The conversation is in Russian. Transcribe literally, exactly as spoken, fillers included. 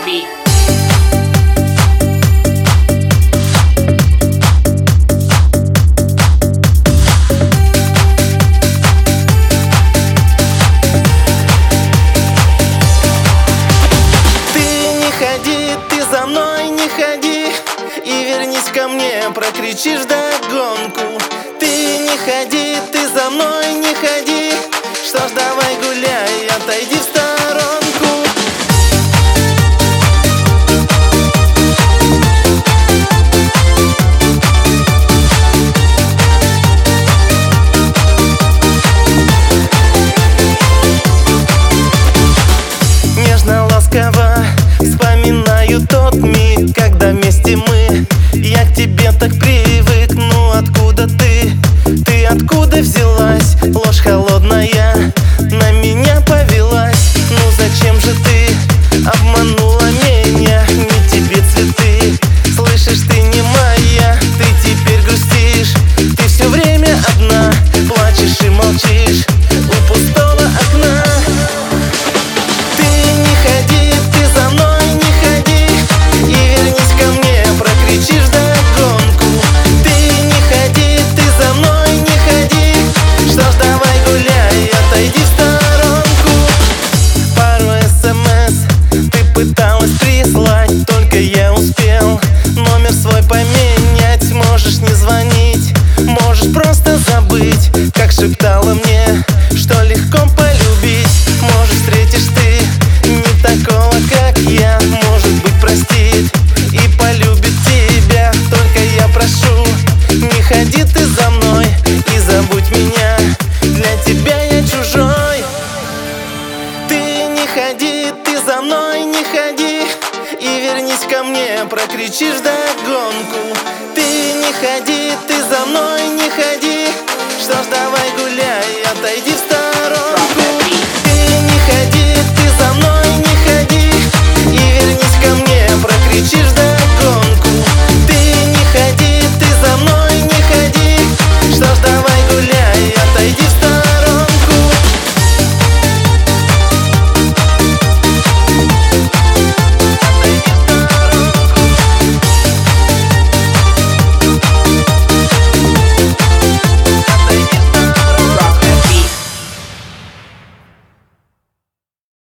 beat. Ты за мной не ходи и вернись ко мне, прокричишь догонку. Ты не ходи, ты за мной не ходи. Что ж, давай гуляй, отойди в сторонку. Нежно, ласково вспоминаю тот миг, когда вместе мы. Я к тебе так привык, ну откуда ты? Ты откуда взялась? Ложь холодная на меня повелась. Ну зачем же ты обманула меня? Не тебе цветы, слышишь, ты не моя. Ты теперь грустишь, ты все время одна, плачешь и молчишь у пустого окна. Пыталась прислать, только я успел номер свой поменять. Можешь не звонить, можешь просто забыть, как шептала мне, что легко полюбить. Может, встретишь ты не такого, как я, может быть, простит и полюбит тебя. Только я прошу, не ходи ты за мной и забудь меня, для тебя я чужой. Ты не ходи, ты за мной не ходи и вернись ко мне, прокричишь догонку. Ты не ходи, ты за мной не ходи. Что ж, давай гуляй, отойди